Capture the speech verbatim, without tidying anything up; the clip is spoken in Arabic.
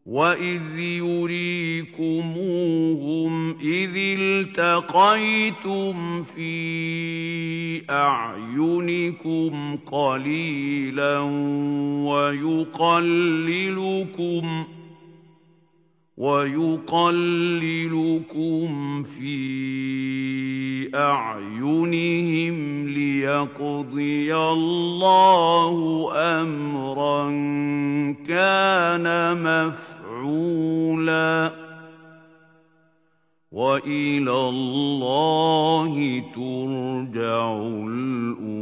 وَإِذْ يُرِيكُمُوهُمْ إِذِ الْتَقَيْتُمْ فِي أَعْيُنِكُمْ قَلِيلًا وَيُقَلِّلُكُمْ وَيُقَلِّلُكُمْ فِي أَعْيُنِهِمْ لِيَقْضِيَ اللَّهُ أَمْرًا كَانَ مَفْعُولًا ۗ وَإِلَى اللَّهِ تُرْجَعُ الْأُمُورُ.